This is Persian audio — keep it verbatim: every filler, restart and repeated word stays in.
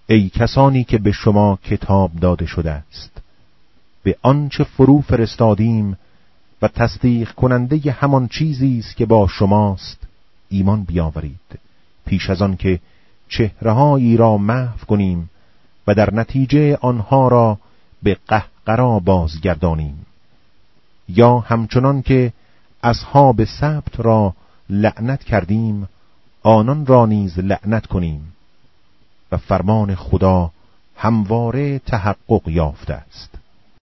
ای کسانی که به شما کتاب داده شده است، به آنچه فرو فرستادیم و تصدیق کننده همان چیزی است که با شماست ایمان بیاورید، پیش از آن که چهره‌هایی را محو کنیم و در نتیجه آنها را به قهقرا بازگردانیم، یا همچنان که اصحاب سبت را لعنت کردیم آنان را نیز لعنت کنیم و فرمان خدا همواره تحقق یافته است.